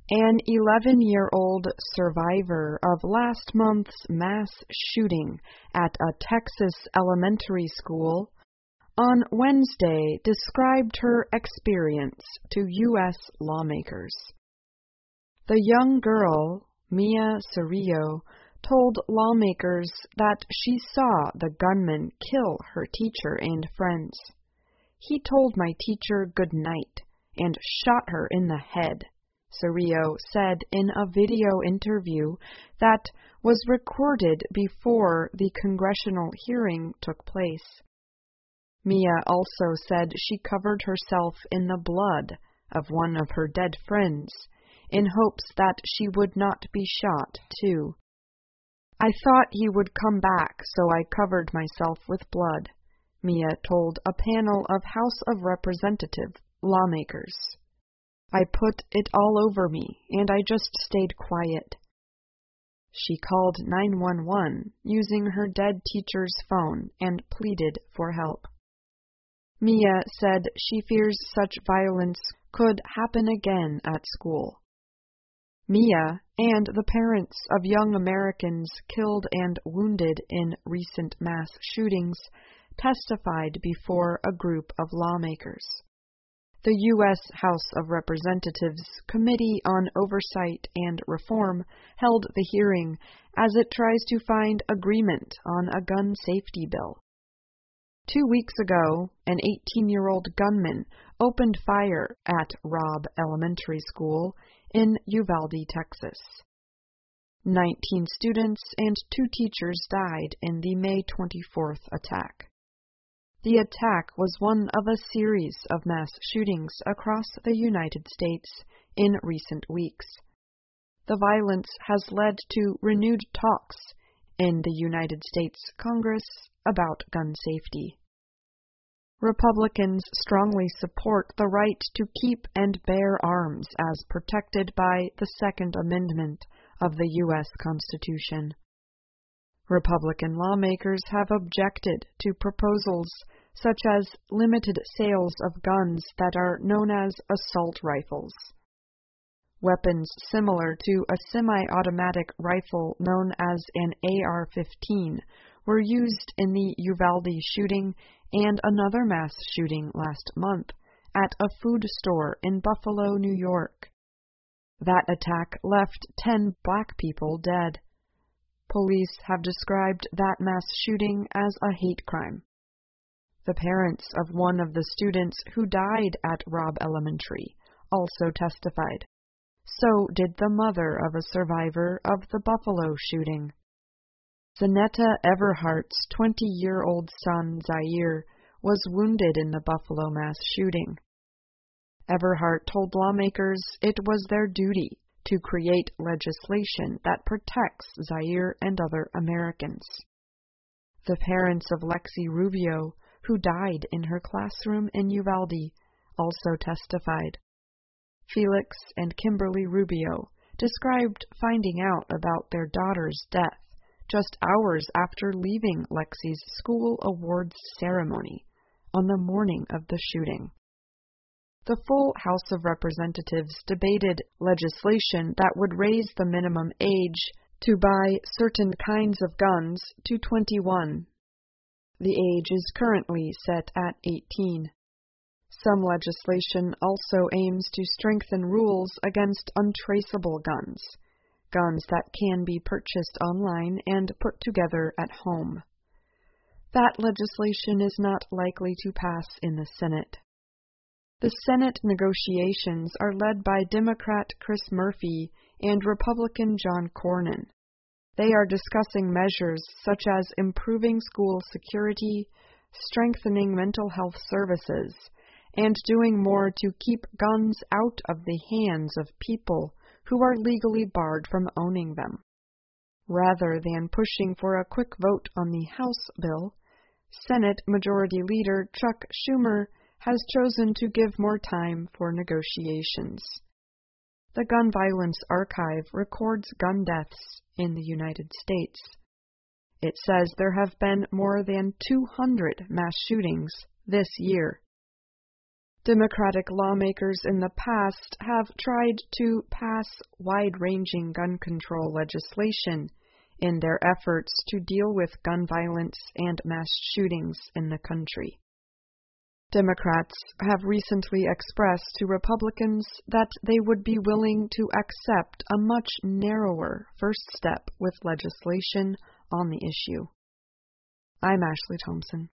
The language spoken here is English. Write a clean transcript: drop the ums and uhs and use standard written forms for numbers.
An 11-year-old survivor of last month's mass shooting at a Texas elementary school on Wednesday described her experience to U.S. lawmakers. The young girl, Mia Cerrillo, told lawmakers that she saw the gunman kill her teacher and friends. "He told my teacher good night and shot her in the head," Cerrillo said in a video interview that was recorded before the congressional hearing took place. Mia also said she covered herself in the blood of one of her dead friends in hopes that she would not be shot too. "I thought he would come back, so I covered myself with blood," Mia told a panel of House of Representatives lawmakers. "I put it all over me, and I just stayed quiet." She called 911 using her dead teacher's phone and pleaded for help. Mia said she fears such violence could happen again at school. Mia and the parents of young Americans killed and wounded in recent mass shootings testified before a group of lawmakers. The U.S. House of Representatives Committee on Oversight and Reform held the hearing as it tries to find agreement on a gun safety bill. 2 weeks ago, an 18-year-old gunman opened fire at Robb Elementary School in Uvalde, Texas. 19 students and 2 teachers died in the May 24th attack. The attack was one of a series of mass shootings across the United States in recent weeks. The violence has led to renewed talks in the United States Congress about gun safety. Republicans strongly support the right to keep and bear arms as protected by the Second Amendment of the U.S. Constitution. Republican lawmakers have objected to proposals such as limited sales of guns that are known as assault rifles. Weapons similar to a semi-automatic rifle known as an AR-15 were used in the Uvalde shooting and another mass shooting last month at a food store in Buffalo, New York. That attack left 10 black people dead. Police have described that mass shooting as a hate crime. The parents of one of the students who died at Robb Elementary also testified. So did the mother of a survivor of the Buffalo shooting. Zanetta Everhart's 20-year-old son, Zaire, was wounded in the Buffalo mass shooting. Everhart told lawmakers it was their duty to create legislation that protects Zaire and other Americans. The parents of Lexi Rubio, who died in her classroom in Uvalde, also testified. Felix and Kimberly Rubio described finding out about their daughter's death just hours after leaving Lexi's school awards ceremony on the morning of the shooting. The full House of Representatives debated legislation that would raise the minimum age to buy certain kinds of guns to 21. The age is currently set at 18. Some legislation also aims to strengthen rules against untraceable guns, guns that can be purchased online and put together at home. That legislation is not likely to pass in the Senate. The Senate negotiations are led by Democrat Chris Murphy and Republican John Cornyn. They are discussing measures such as improving school security, strengthening mental health services, and doing more to keep guns out of the hands of people who are legally barred from owning them. Rather than pushing for a quick vote on the House bill, Senate Majority Leader Chuck Schumer has chosen to give more time for negotiations. The Gun Violence Archive records gun deaths in the United States. It says there have been more than 200 mass shootings this year. Democratic lawmakers in the past have tried to pass wide-ranging gun control legislation in their efforts to deal with gun violence and mass shootings in the country. Democrats have recently expressed to Republicans that they would be willing to accept a much narrower first step with legislation on the issue. I'm Ashley Thompson.